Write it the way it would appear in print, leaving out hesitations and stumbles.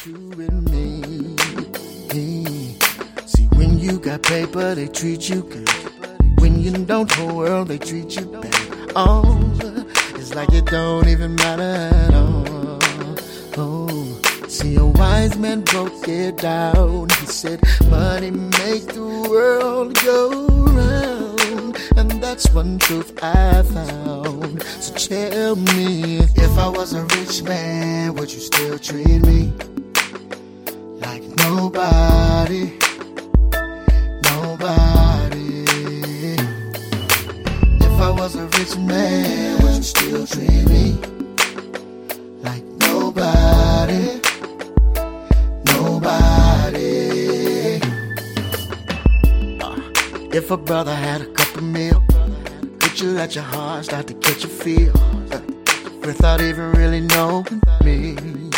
true in me. See, when you got paper, they treat you good. When you don't, whole world, they treat you bad. Oh, it's like it don't even matter at all. Oh, see, a wise man broke it down. He said, money make the world go round. And that's one truth I found. So tell me, if I was a rich man, would you still treat me like nobody? Nobody. If I was a rich man, would you still treat me like nobody? Nobody. If a brother had a cup of milk, would you let your heart start to catch a feel without even really knowing me?